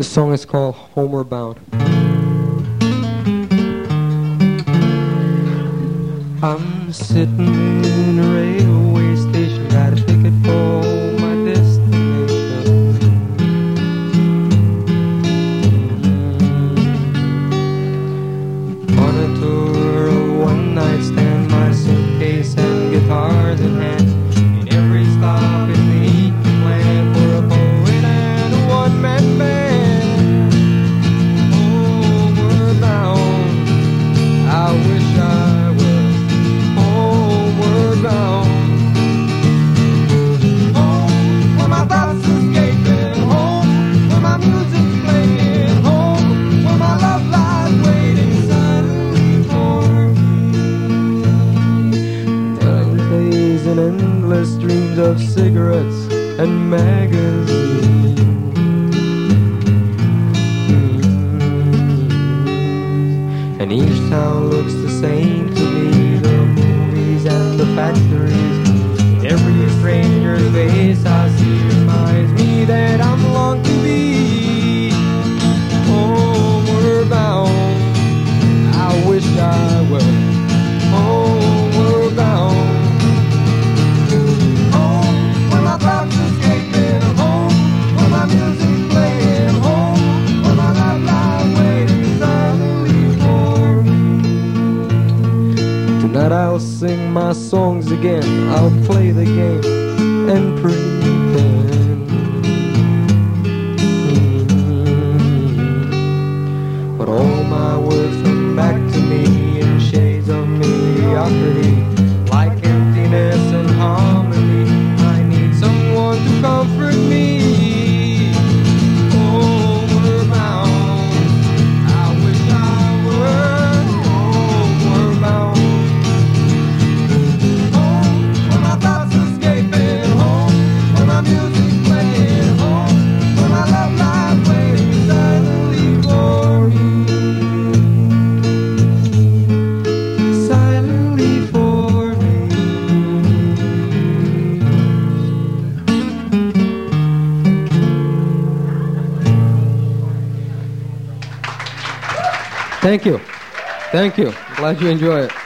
This song is called Homeward Bound. I'm sitting in a railway station, got a ticket for my destination. On a tour of one night stand, my suitcase and guitars in hand. In every stop in the eating plan for a poet and a one-man band. Homeward bound, I wish I was homeward bound. Home, where my thoughts escaping. Home, where my music's playing. Home, where my love lies waiting silently for me. Endless days and endless dreams of cigarettes and magazines. And each town looks the same to me, the movies and the factories. Every stranger's face I see reminds me that I'm long to be homeward bound. I wish I was homeward bound. Home, where my thoughts escaping. Home, where my music's playing. Home, where my love lies waiting silently for me. Tonight I'll sing my songs again. I'll play the game and pretend. But all my words come back to me in shades of mediocrity, like emptiness and harmony. I need someone to comfort me. Homeward bound, I wish I were homeward bound. Home, where my thoughts escaping. Home, where my music's playing. Home, where my love lies waiting silently for me. Silently for me. Thank you. Thank you. Glad you enjoy it.